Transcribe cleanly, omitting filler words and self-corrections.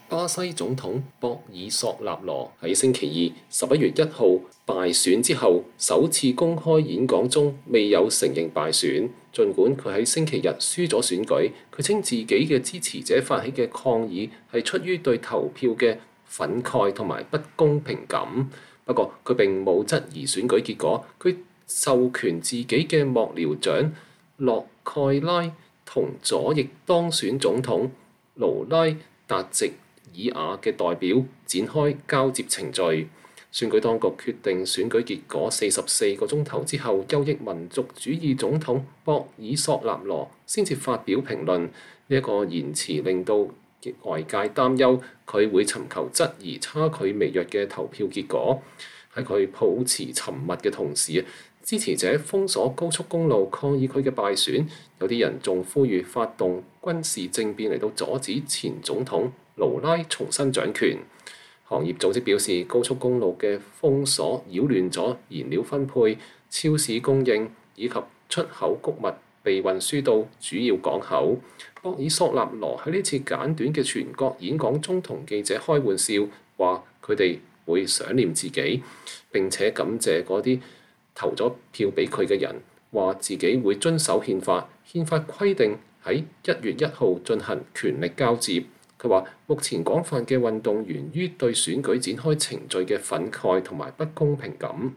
巴西總統博爾索納羅喺星期二11月1號敗選之後，首次公開演講中未有承認敗選。儘管佢喺星期日輸咗選舉，佢稱自己嘅支持者發起嘅抗議係出於對投票嘅憤慨同埋不公平感。不過佢並冇質疑選舉結果，佢授權自己嘅幕僚長洛蓋拉同左翼當選總統盧拉達席爾瓦嘅代表展開交接程序。選舉當局決定選舉結果44個鐘頭之後，右翼民族主義總統博爾索納羅先至發表評論。呢一個言辭令到外界擔憂佢會尋求質疑差距微弱嘅投票結果。喺佢保持沉默嘅同時，支持者封鎖高速公路抗議佢嘅敗選，有啲人仲呼籲發動軍事政變嚟到阻止前總統盧拉重新掌權。行業組織表示，高速公路嘅封鎖擾亂咗燃料分配、超市供應以及出口穀物被運輸到主要港口。博爾索納羅喺呢次簡短嘅全國演講中同記者開玩笑，話佢哋會想念自己，並且感謝嗰啲投咗票俾佢嘅人，話自己會遵守憲法。憲法規定喺1月1號進行權力交接。佢話：目前廣泛嘅運動源於對選舉展開程序嘅憤慨同埋不公平感。